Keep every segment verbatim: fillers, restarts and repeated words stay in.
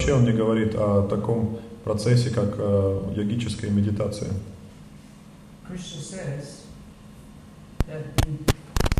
вообще он не говорит о таком процессе, как э, йогическая медитация. Krishna says that the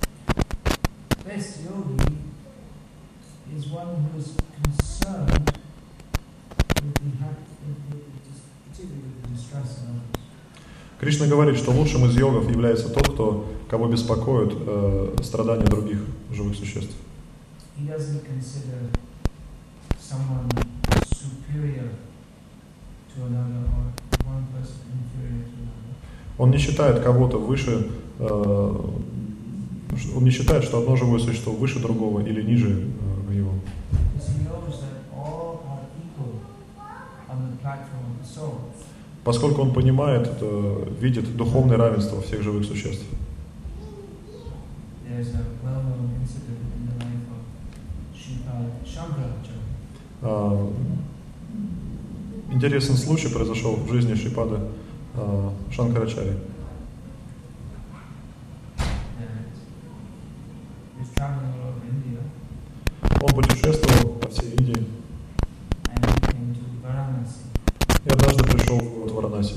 best yogi is one who is concerned with the hap- with the, particularly with the distress of others. Кришна говорит, что лучшим из йогов является тот, кто, кого беспокоят э, страдания других живых существ. He doesn't consider someone superior to another or one person inferior to another. Он не считает кого-то выше, э, он не считает, что одно живое существо выше другого или ниже э, его. Because he knows that all are equal on the platform of the soul. Поскольку он понимает, э, видит духовное равенство всех живых существ. There's a well-known incident in the life of Sripad Shankaracharya. Uh, интересный случай произошел в жизни Шрипады uh, Шанкарачарьи. Он путешествовал по всей Индии и однажды пришел в город Варанаси,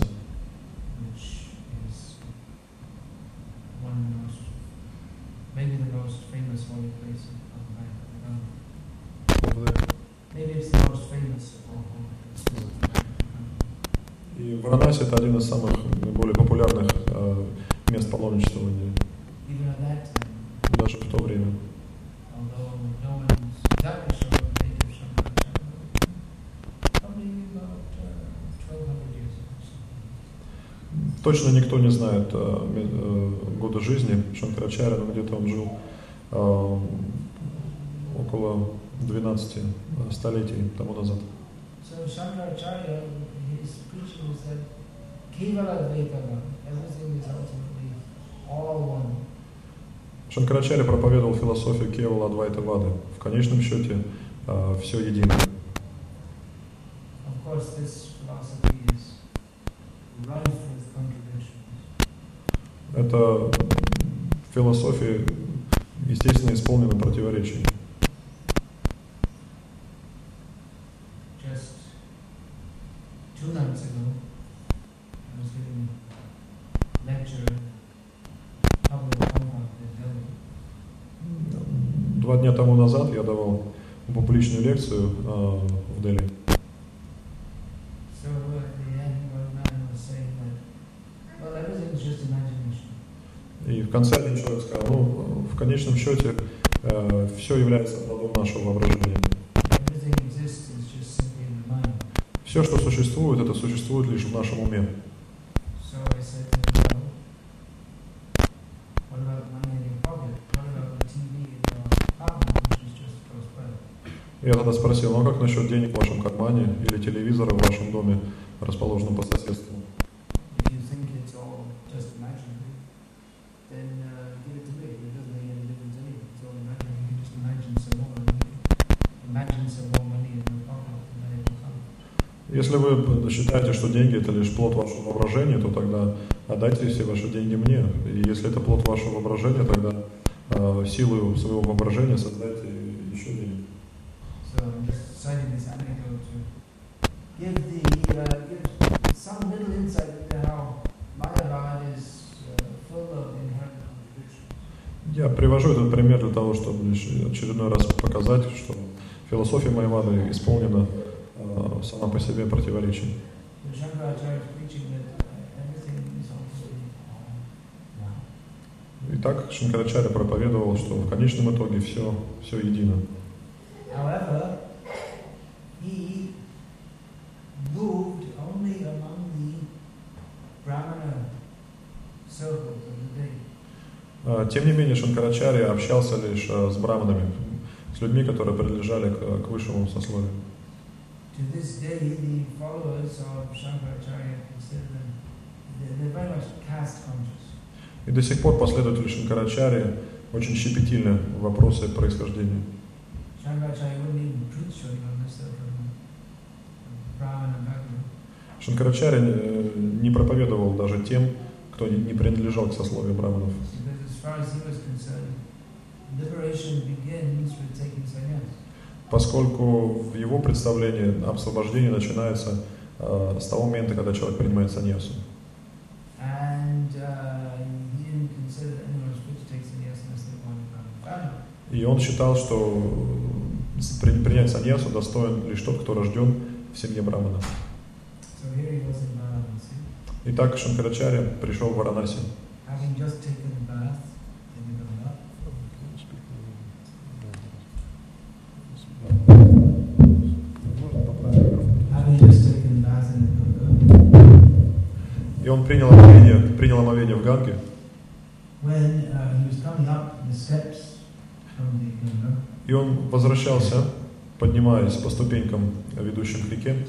и Варанаси — это один из самых наиболее популярных uh, мест паломничества в Индии. Даже в то время. Точно никто не знает uh, uh, года жизни Шанкарачарьи, но где-то он жил uh, около двенадцати uh, столетий тому назад. So Shankaracharya, his preaching was that Kevala Dvaitava, everything is ultimately all one. Шанкарачарья проповедовал философию Кевала Адвайта Вады. В конечном счете uh, все едино. Of course, this philosophy is rife with contradictions. Эта философия, естественно, исполнена противоречий. Just two nights ago, I was giving a lecture in public compound in Delhi. Два дня тому назад я давал публичную лекцию uh, в Дели. So at the end, one man was saying that, well, everything is just imagination. И в конце один человек сказал, ну, в конечном счете uh, все является плодом нашего воображения. Everything exists is just simply in the mind. Все, что существует, это существует лишь в нашем уме. So I said to him, well, what about money in your pocket? What about the T V in your apartment, which is just close by? Я тогда спросил, ну а как насчет денег в вашем кармане или телевизора в вашем доме, расположенном по соседству? If you think it's all just imaginary, then uh, give it to me. It doesn't make any difference anyway. It's all imaginary. You can just imagine some more money. Imagine some more money in your pocket, and then it will come. Если вы считаете, что деньги это лишь плод вашего воображения, то тогда отдайте все ваши деньги мне. И если это плод вашего воображения, тогда э, силой своего воображения создайте еще денег. So I'm just citing this anecdote to give the uh, give some little insight into how Mayavad is uh, full of inherent contradictions. Я привожу этот пример для того, чтобы лишь очередной раз показать, что философия Майявады исполнена э, сама по себе противоречий. So Shankaracharya is preaching that uh, everything is ultimately all now. Итак, Шанкарачарья проповедовал, что в конечном итоге все, все едино. However, he moved only among the Brahmana circles of the day. Э, Тем не менее, Шанкарачарья общался лишь э, с браманами, с людьми, которые принадлежали к, к высшему сословию. To this day, the followers of Shankaracharya consider them, they're, they're very much caste conscious. И до сих пор последователи Шанкарачарьи очень щепетильны в вопросе происхождения. Shankaracharya wouldn't even preach to anyone unless they're from Brahmana background. Шанкарачарья не проповедовал даже тем, кто не принадлежал к сословию браманов. Because as far as he was concerned, liberation begins with taking sannyas. поскольку в его представлении освобождение начинается э, с того момента, когда человек принимает саньясу. And uh, he didn't consider that anyone was free to take sannyas unless they wanted to become a family. И он считал, что при, принять саньясу достоин лишь тот, кто рожден в семье брамана. So here he was in Varanasi. Итак, Шанкарачарья пришел в Варанаси. Having just taken a bath in the Ganga. Having just taken a bath in the Ganga. И он принял омовение, принял омовение в Ганге. When uh, he was coming up the steps from the Ganga. И он возвращался, поднимаясь по ступенькам, ведущим к реке.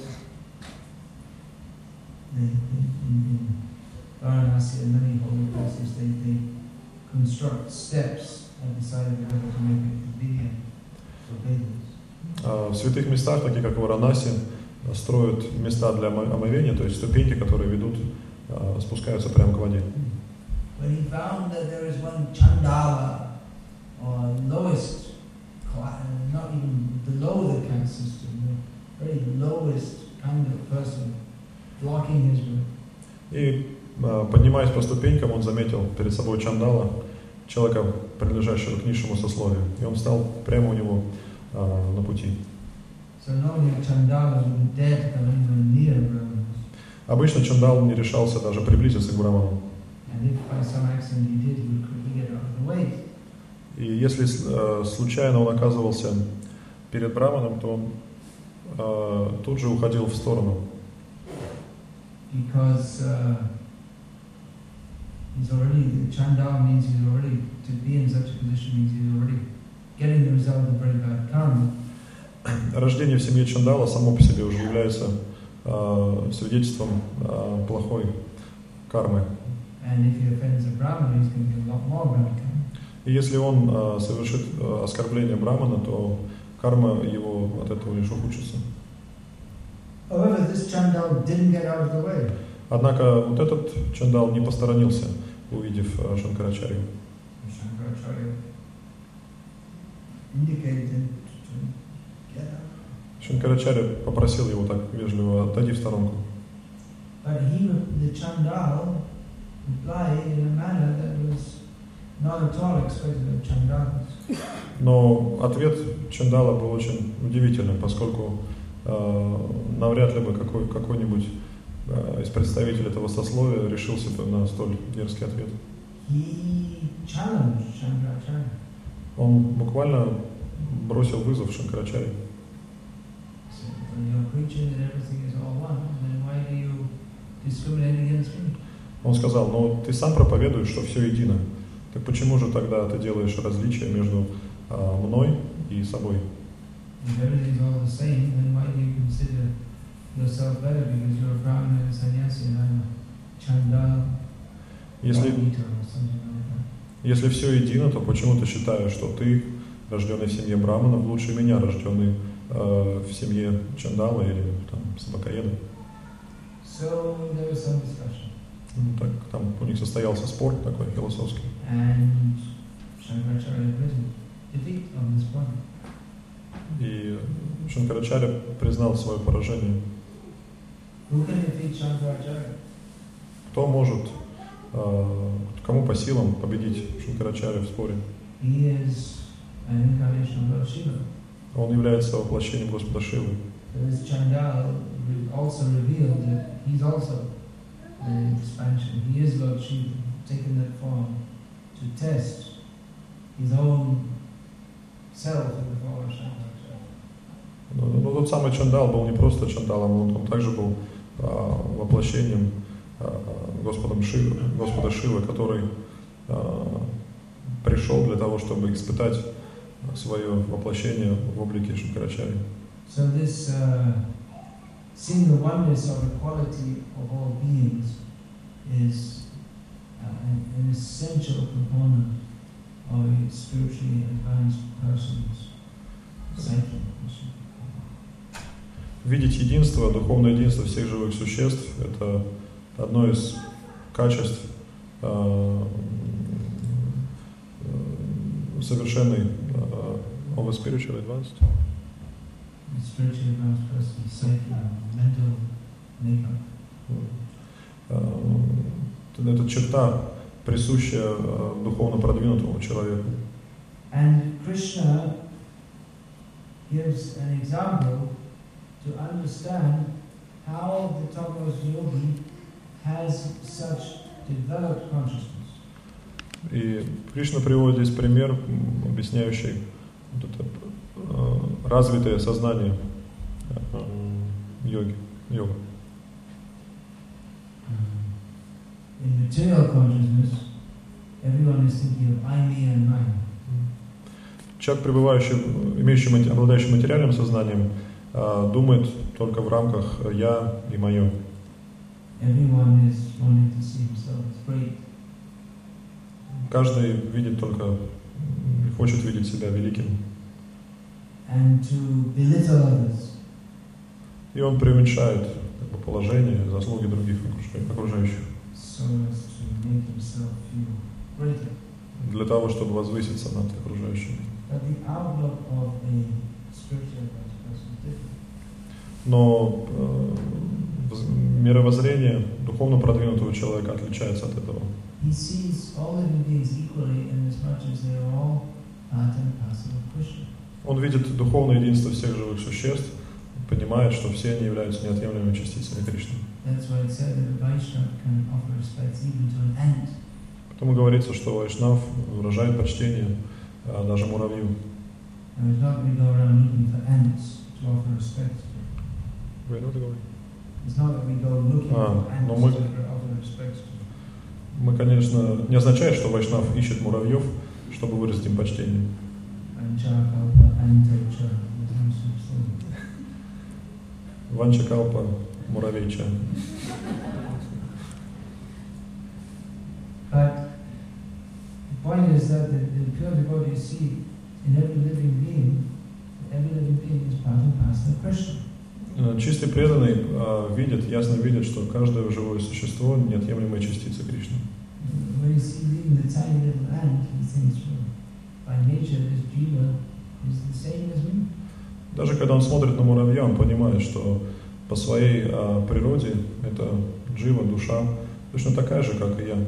In, in, in Varanasi and many holy places, they, they construct steps at the side of the river to make it convenient for bathers. В святых местах, такие как в Варанаси, строят места для омовения, то есть ступеньки, которые ведут, спускаются прямо к воде. When he found that there is one Chandala, or lowest, not even below the caste system, the very lowest kind of person, blocking his way. И поднимаясь по ступенькам, он заметил перед собой Чандала, человека, принадлежащего к низшему сословию, и он встал прямо у него а, на пути. So normally Chandala wouldn't dare to come anywhere near Brahmanas. Обычно Чандал не решался даже приблизиться к браманам. And if by some accident he did, he would quickly get out of the way. И если э, случайно он оказывался перед браманом, то он э, тут же уходил в сторону. Because uh, he's already, the Chandal means he's already, to be in such a position means he's already getting the result of very bad karma. Рождение в семье Чандала само по себе уже является э, свидетельством э, плохой кармы. And if he offends a Brahmana, he's going to get a lot more Brahmana karma. И если он э, совершит э, оскорбление брамана, то карма его от этого лишь ухудшится. However, this Chandal didn't get out of the way. Однако вот этот Чандал не посторонился, увидев э, Шанкарачарью. Shankaracharya indicated him to get out. Шанкарачарья попросил его так вежливо: отойди в сторонку. But he, the Chandal, replied in a manner that was not at all expected of Chandalas. Но ответ Чандала был очень удивительным, поскольку э, навряд ли бы какой, какой-нибудь э, из представителей этого сословия решился бы на столь дерзкий ответ. He challenged Shankaracharya. Он буквально бросил вызов Шанкарачарье. So, when you're preaching that everything is all one, then why do you discriminate against me? Он сказал: ну ты сам проповедуешь, что все едино. Так почему же тогда ты делаешь различия между э, мной и собой? If everything is all the same, then why do you consider yourself better because you're a Brahmana and a sannyasi and I'm a Chandal Если, or something like that? если все едино, то почему ты считаешь, что ты, рожденный в семье браманов, лучше меня, рожденный э, в семье Чандала или там, собакоеда? So there was some discussion. Ну, так, там у них состоялся спор такой философский. And Shankaracharya admitted defeat on this point. И Шанкарачарья признал свое поражение. Who can defeat Shankaracharya? Кто может, э, кому по силам победить Шанкарачарья в споре? He is an incarnation of Lord Shiva. Он является воплощением Господа Шивы. So this Chandal also revealed that he's also an expansion. He is Lord Shiva, taken that form to test his own self in the form of Shankaracharya. Но, но тот самый Чандал был не просто Чандалом, он, он также был э, воплощением э, Господом Шивы, Господа Шивы, который э, пришел для того, чтобы испытать свое воплощение в облике Шанкарачарьи. So this uh, seeing the oneness of equality of all beings is uh, an, an essential component of a spiritually advanced person's psyche. Видеть единство, духовное единство всех живых существ – это одно из качеств э, совершенной uh, of a spiritual advanced spiritually advanced person, psyche, mental makeup. Это черта, присущая духовно продвинутому человеку. And Krishna gives an example to understand how the topmost yogi has such developed consciousness. И Кришна приводит здесь пример, объясняющий вот это, э, развитое сознание э, йоги, йога. In material consciousness, everyone is thinking of I, me and mine. Человек, пребывающий, имеющий, обладающий материальным сознанием, э, думает только в рамках я и мое. Everyone is wanting to see himself as great. Каждый видит только, хочет видеть себя великим. And to belittle others. И он преуменьшает как бы, положение, заслуги других окружающих. So as to make himself feel greater. Для того, чтобы возвыситься над окружающими. But the outlook of a spiritual person is different. Но э, мировоззрение духовно продвинутого человека отличается от этого. He sees all living beings equally in as much as they are all part and parcel of Krishna. Он видит духовное единство всех живых существ, понимает, что все они являются неотъемлемыми частицами Кришны. That's why it said that a Vaishnava can offer respect even to an ant. Поэтому говорится, что Вайшнав выражает почтение а, даже муравью. And it's not that we go around looking for ants to offer respect to. Вы это говорите? It's not that we go looking А, for ants но мы, to offer respect to. мы, конечно, не означает, что Вайшнав ищет муравьев, чтобы выразить им почтение. Ванчакалпа муравейча. But the point is that the, the pure devotees see in every living being, every living being is part and parcel of Krishna. Чистый преданный а, видит, ясно видит, что каждое живое существо — неотъемлемая частица Кришны. When you see leaving the tiny little ant, he thinks, well, by nature this jiva is the same as me. Даже когда он смотрит на муравья, он понимает, что по своей а, природе это джива, душа, точно такая же, как и я.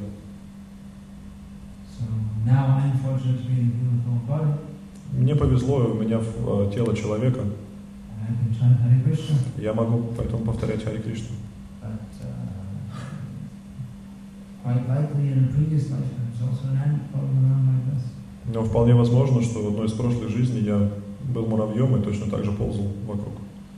So now I'm fortunate to be in a human form body. Мне повезло, у меня в, а, тело человека. And I can chant Hare Krishna. Я могу поэтому повторять Харе Кришну. But uh, quite likely in a previous life I was also an ant crawling around like this. Но вполне возможно, что в одной из прошлых жизней я был муравьем и точно так же ползал вокруг.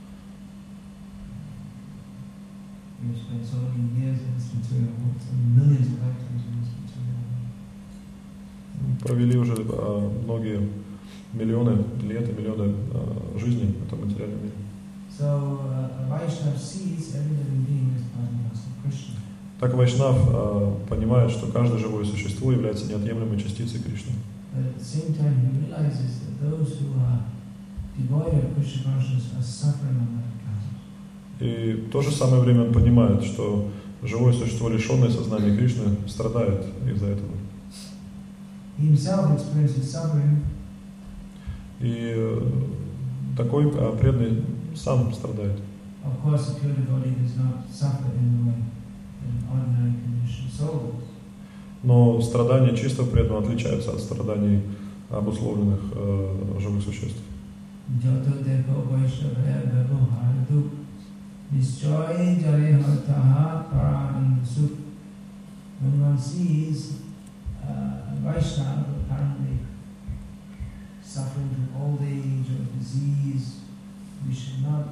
We've spent so many years in this material world, so millions of lifetimes in this material world. Провели уже а, многие миллионы лет и миллионы а, жизней в этом материальном мире. So uh, a Vaishnava sees every living being as part and parcel of Krishna. Так Вайшнав а, понимает, что каждое живое существо является неотъемлемой частицей Кришны. But at the same time he realizes that those who are devoid of Krishna consciousness are suffering on that account. И в то же самое время он понимает, что живое существо, лишенное сознания Кришны, страдает из-за этого. He himself experiences suffering. И такой а, преданный сам страдает. Of course, a pure devotee does not suffer in the way that an ordinary conditioned soul does. Но страдания чистого преданного отличаются от страданий обусловленных э, живых существ. When one sees uh, a Vaishnava apparently suffering from old age or disease, we should not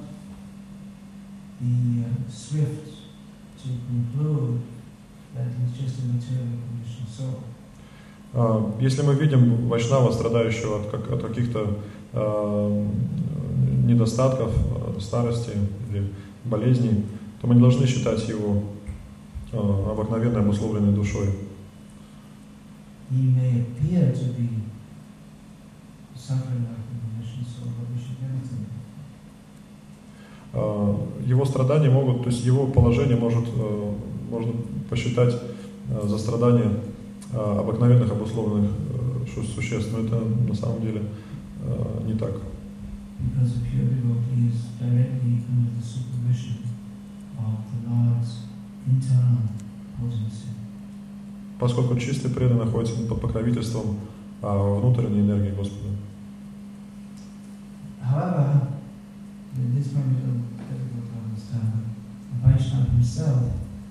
be uh, swift to conclude that he's just a materially conditioned soul. Uh, если мы видим вайшнава, страдающего от, как, от каких-то uh, недостатков, uh, старости или болезней, то мы не должны считать его uh, обыкновенной, обусловленной душой. He may appear to be suffering like a conditioned soul, but we should never think. Uh, его страдания могут, то есть его положение может, uh, можно посчитать uh, за страдания uh, обыкновенных обусловленных uh, существ, но это на самом деле uh, не так. because a pure devotee is directly under the supervision of the Lord's internal potency. Поскольку чистый преданный находится под покровительством а, внутренней энергии Господа. However, this might be a little difficult to understand. Vaishnava himself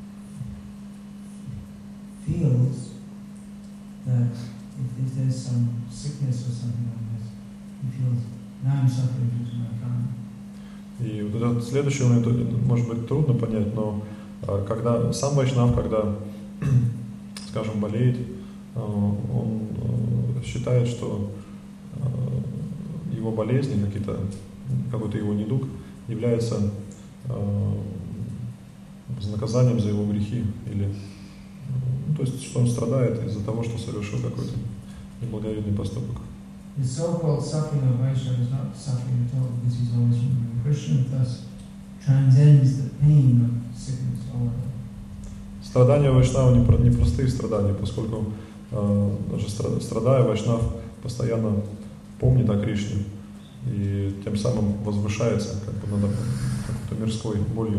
feels that if, if there's some sickness or something like this, he feels, now I'm suffering due to my karma. И вот этот следующий момент может быть трудно понять, но а, когда сам вайшнав, когда, скажем, болеет, а, он а, считает, что а, его болезни, какие-то, какой-то его недуг является а, наказанием за его грехи, или, ну, то есть, что он страдает из-за того, что совершил какой-то неблаговидный поступок. The so-called suffering of Vaishnava is not suffering at all because he's always remembering Krishna, thus transcends the pain of sickness or Страдания Вайшнава не, про, не простые страдания, поскольку э, даже страдая, Вайшнав постоянно помнит о Кришне и тем самым возвышается как бы над какой-то мирской болью.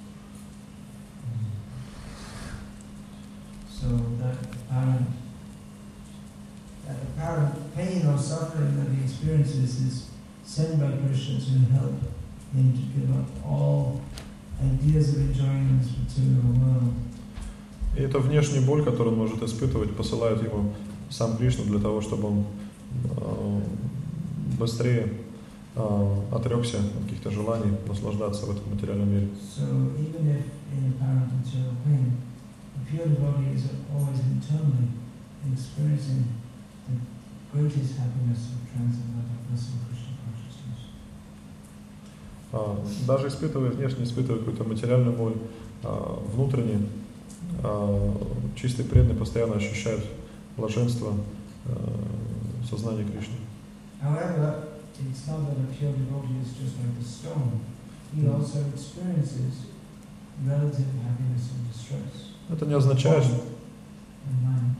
So that apparent, that apparent pain or suffering that he experiences is sent by Krishna to help him to give up all ideas of enjoying this material world. И эта внешняя боль, которую он может испытывать, посылает ему сам Кришна для того, чтобы он э, быстрее э, отрекся от каких-то желаний наслаждаться в этом материальном мире. So even if in apparent material pain, the pure devotee is always internally experiencing the greatest happiness of transcendental blissful Krishna consciousness. Э, даже испытывая, внешне испытывая какую-то материальную боль, э, внутренне э, чистый преданный постоянно ощущает блаженство э, сознания Кришны. However, it's not that a pure devotee is just like a stone. He also experiences relative happiness and distress. Это не означает, что And mind.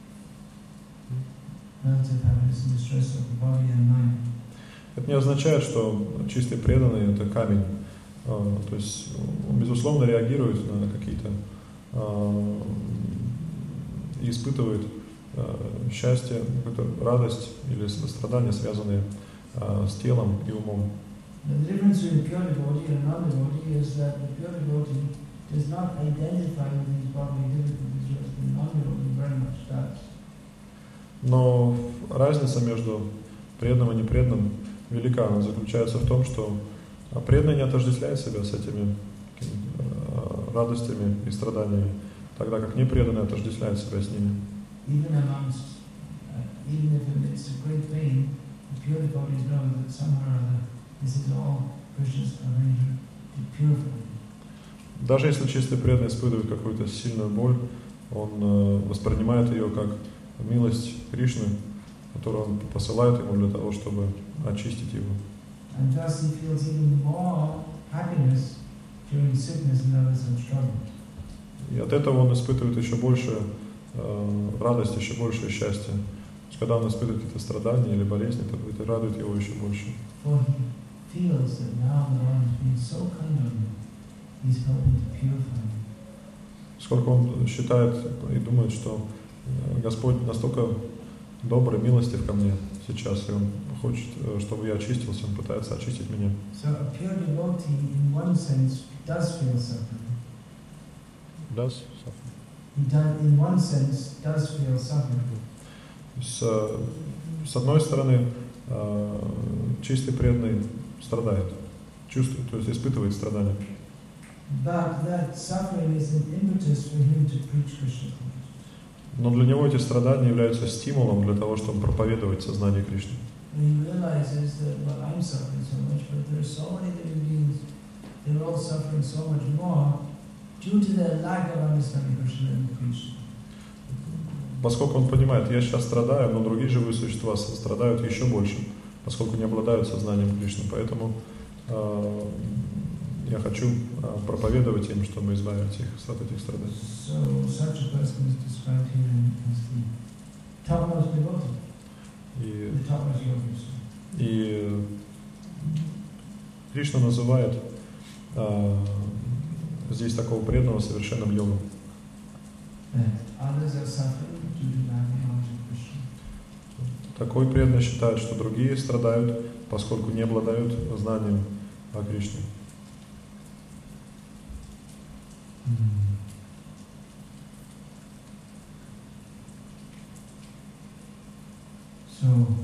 Relative happiness and distress of the body and mind. это не означает, что чистый преданный это камень. Э, то есть он безусловно реагирует на какие-то э, и испытывает э, счастье, какую-то радость или страдания, связанные э, с телом и умом. The difference between pure devotee and non-devotee is that the pure devotee does not identify with these bodily difficulties, whereas the non-devotee very much does. Но разница между преданным и непреданным велика. Она заключается в том, что преданный не отождествляет себя с этими э, радостями и страданиями, тогда как непреданный отождествляет себя с ними. Even amongst, uh, even if amidst a great pain, the pure devotees know that somehow or other this is all Krishna's arrangement to purify them. Даже если чистый преданный испытывает какую-то сильную боль, он э, воспринимает ее как милость Кришны, которую он посылает ему для того, чтобы очистить его. And thus he feels even more happiness during sickness and others in struggle. И от этого он испытывает еще больше э, радость, еще больше счастья. То есть, когда он испытывает какие-то страдания или болезни, то это радует его еще больше. For he feels that now the Lord is being so kind on him, he's helping to purify him. Сколько он считает и думает, что Господь настолько добрый, милостив ко мне сейчас, и Он хочет, чтобы я очистился, Он пытается очистить меня. So a pure devotee, in one sense, does feel suffering. Does? He does, in one sense, does feel suffering. С, с одной стороны, чистый преданный страдает, чувствует, то есть испытывает страдания. But that suffering is an impetus for him to preach Krishna consciousness. Но для него эти страдания являются стимулом для того, чтобы проповедовать сознание Кришны. He realizes that, well, I'm suffering so much, but there are so many living beings, they're all suffering so much more due to their lack of understanding Krishna and Krishna. Поскольку он понимает, я сейчас страдаю, но другие живые существа страдают еще больше, поскольку не обладают сознанием Кришны. Поэтому э, я хочу э, проповедовать им, чтобы избавить их от этих страданий. So such a person is described here as the topmost devotee, И, the topmost yogi. и Кришна называет э, здесь такого преданного совершенным йогом. Такой преданный считает, что другие страдают, поскольку не обладают знанием о Кришне. So,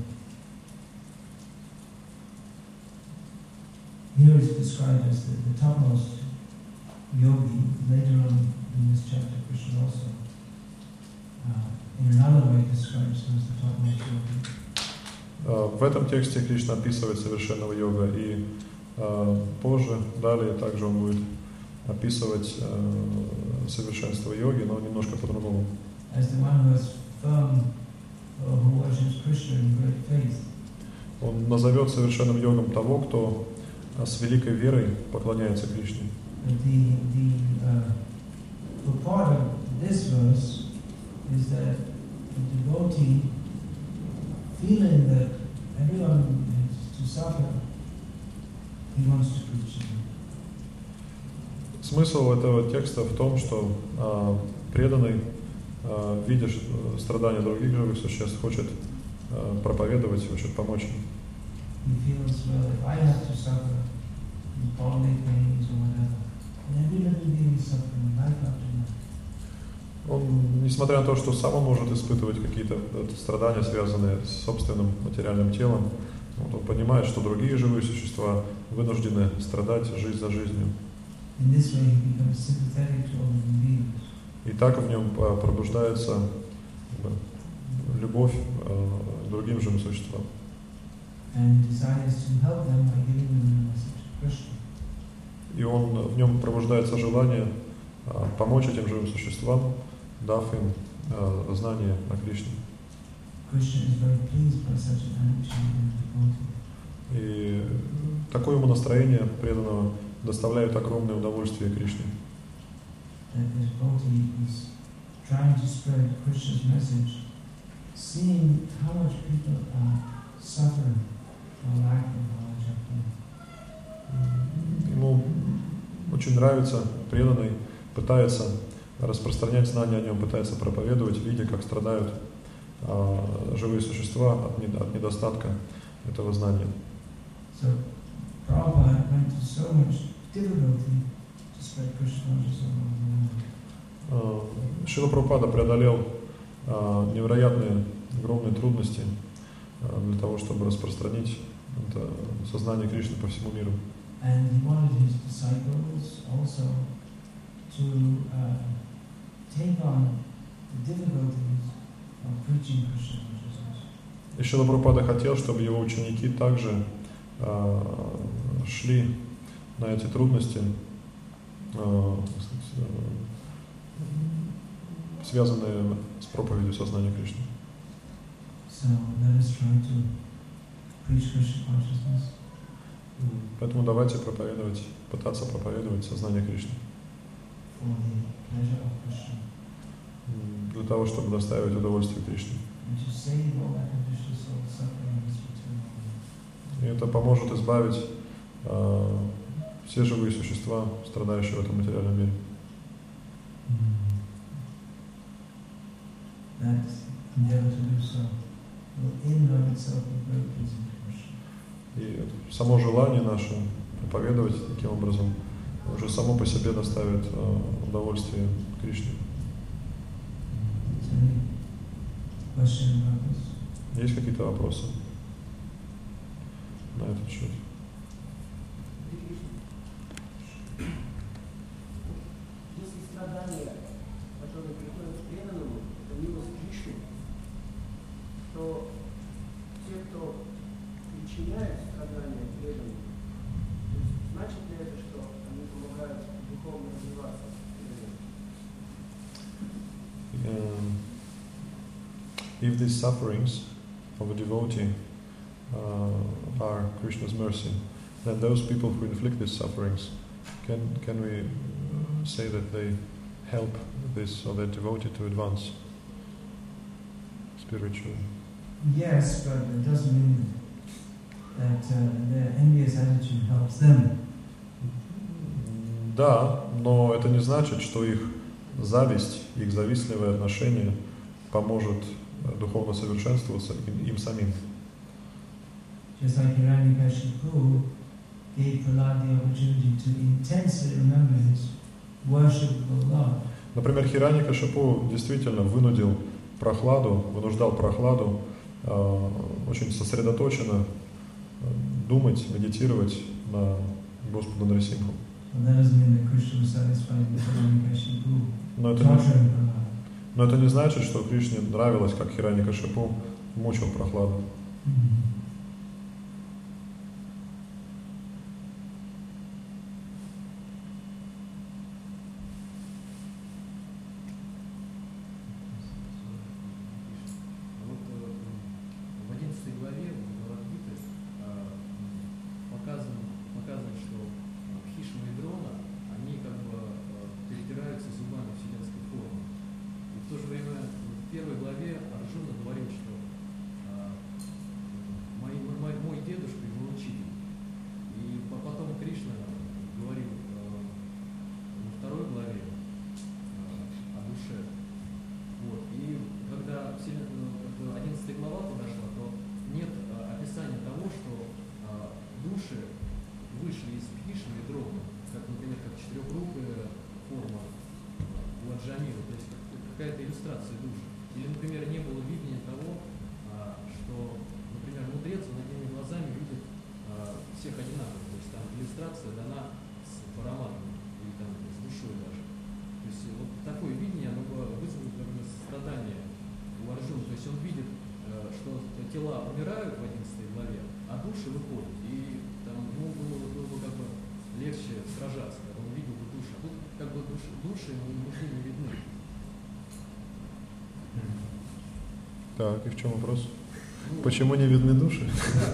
here is described as the, the topmost yogi. Later on in this chapter, Krishna also, uh, in another way, describes him as the topmost yogi. В этом тексте Кришна описывает совершенного йога, и uh, позже, далее, также он будет описывать uh, совершенство йоги, но немножко по-другому. As the one who is firm, or who worships Krishna in great faith. Он назовет совершенным йогом того, кто с великой верой поклоняется Кришне. The, the uh, purport of this verse is that the devotee, feeling that everyone is to suffer, he wants to preach them. Смысл этого текста в том, что а, преданный, а, видя страдания других живых существ, хочет а, проповедовать, хочет помочь им. He feels, well, if I have to suffer bodily pains or whatever, and every living being is suffering life after life. Он, несмотря на то, что сам он может испытывать какие-то страдания, связанные с собственным материальным телом, вот, он понимает, что другие живые существа вынуждены страдать жизнь за жизнью. In this way, he becomes sympathetic to all living beings. И так в нем пробуждается любовь к другим живым существам. And desires to help them by giving them the message of Krishna. И он, в нем пробуждается желание а, помочь этим живым существам, дав им а, знание о Кришне. И такое ему настроение преданного доставляет огромное удовольствие Кришне. Ему очень нравится, преданный пытается распространять знания о нем, пытается проповедовать, видя, как страдают а, живые существа от, не, от недостатка этого знания. So, Prabhupada went to so much difficulty to spread Krishna consciousness around the world. Шрила Прабхупада преодолел а, невероятные, огромные трудности а, для того, чтобы распространить это сознание Кришны по всему миру. And he wanted his disciples also to uh, take on the difficulties of preaching Krishna consciousness. И Шрила Прабхупада хотел, чтобы его ученики также а, шли на эти трудности, а, связанные с проповедью сознания Кришны. So let us try to preach Krishna consciousness. Поэтому давайте проповедовать, пытаться проповедовать сознание Кришны. For the pleasure of Krishna. Для того, чтобы доставить удовольствие Кришне. And to save all that vicious soul suffering in this material world. И это поможет избавить э, все живые существа, страдающие в этом материальном мире. That endeavor to do so will in and of itself be very pleasing to Krishna. И само желание наше проповедовать таким образом уже само по себе доставит э, удовольствие Кришне. Есть какие-то вопросы на этот счет? Если страдания, которые приходят к преданному, это милость Кришны, то те, кто причиняет страдания преданным, значит ли это, что они помогают духовно развиваться? Um, if these sufferings of a devotee uh, are Krishna's mercy, then those people who inflict these sufferings, can can we uh, say that they help this or that devotee to advance spiritually? Yes, but it doesn't mean that uh, their envious attitude helps them. Да, но это не значит, что их зависть, их завистливое отношение поможет духовно совершенствоваться им, им самим. Just like Hiranyakashipu gave Prahlad the opportunity to intensely remember his worshipful Lord. Например, Хираньякашипу действительно вынудил Прохладу, вынуждал Прохладу э, очень сосредоточенно думать, медитировать на Господа Нарисимху. Но это, не, но это не значит, что Кришне нравилось, как Хираньякашипу мучил Прохладу. Так, и в чем вопрос? Ну, почему не видны души?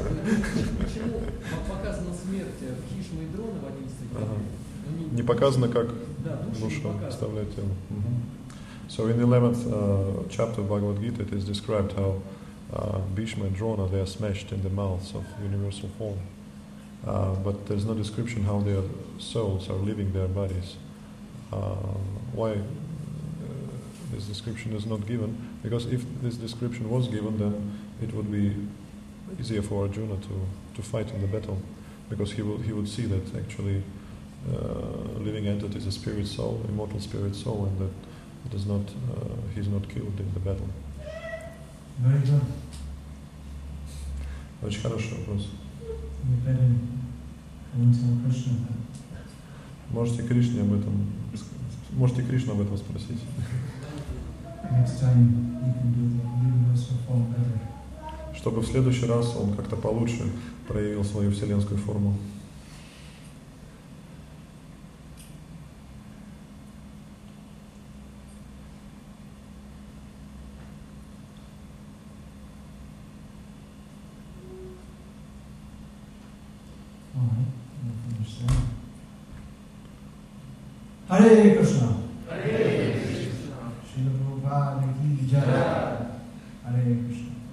Да, почему показана смерть Бхишмы и Дрона в одиннадцатой главе? Ага. Не показано, как да, душа оставляет тело. Mm-hmm. So in the eleventh uh, chapter of Bhagavad Gita, it is described how uh, Bhishma and Drona, they are smashed in the mouths of universal form. Uh, but there's no description how their souls are leaving their bodies. Uh, why uh, this description is not given? Because if this description was given, then it would be easier for Arjuna to, to fight in the battle, because he will he would see that actually uh, living entity is a spirit soul, immortal spirit soul, and that it is not uh, he's not killed in the battle. Very good. Очень хороший вопрос. Можете Кришне об этом, можете Кришну об этом спросить. Чтобы в следующий раз он как-то получше проявил свою вселенскую форму. Hare Krishna.